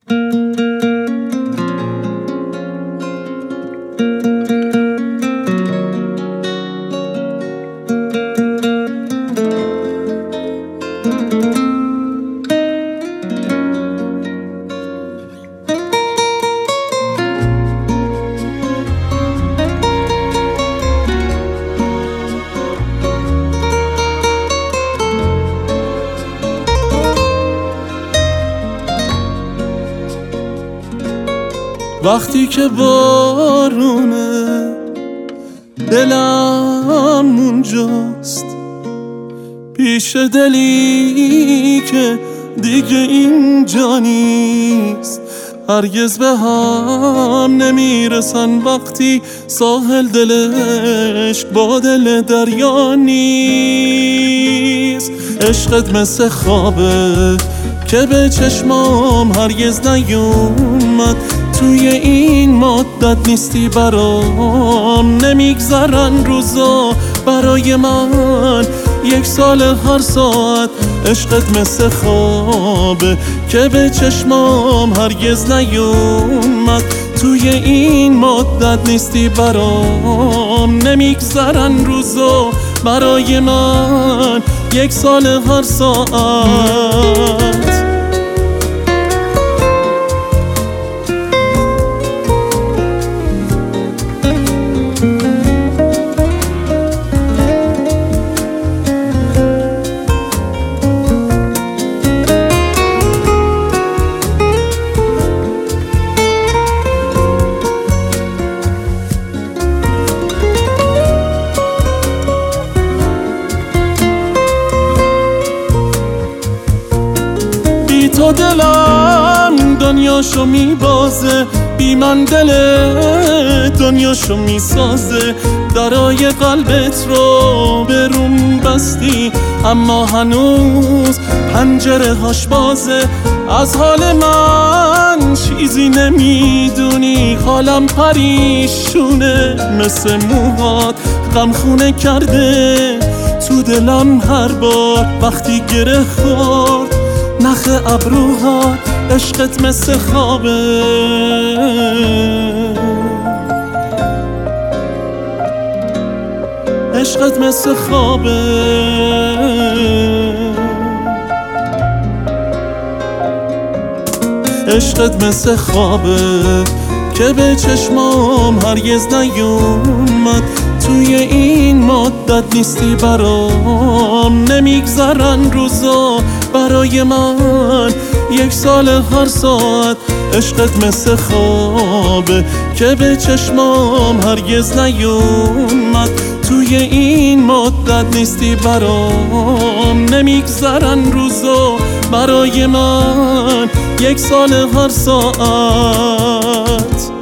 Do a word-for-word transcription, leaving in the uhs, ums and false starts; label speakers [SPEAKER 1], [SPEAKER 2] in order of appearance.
[SPEAKER 1] وقتی که بارونه دلم اونجاست، پیش دلی که دیگه اینجا نیست. هرگز به هم نمیرسن وقتی ساحل دلش با دل دریا نیست. عشقت مثل خوابه که به چشمام هرگز نیومد، توی این مدت نیستی برام. نمیگذرن روزا برای من، یک سال هر ساعت. عشقت مثل خوابه که به چشمام هرگز نیومد، توی این مدت نیستی برام. نمیگذرن روزا برای من، یک سال هر ساعت. تو دلم دنیاشو میبازه، بی من دل دنیاشو میسازه. درای قلبت رو به روم بستی، اما هنوز پنجره هاش بازه. از حال من چیزی نمیدونی، حالم پریشونه مثل موهات. غمخونه کرده تو دلم هر بار وقتی گره خورد نخ ابروهات. عشقت مثل خوابه، عشقت مثل خوابه. عشقت مثل خوابه که به چشمام هرگز نیومد، توی این مدت نیستی برام. نمیگذرن روزا برای من، یک سال هر ساعت. عشقت مثل خوابه که به چشمام هرگز نیومد، توی این مدت نیستی برام. نمیگذرن روزا برای من، یک سال هر ساعت.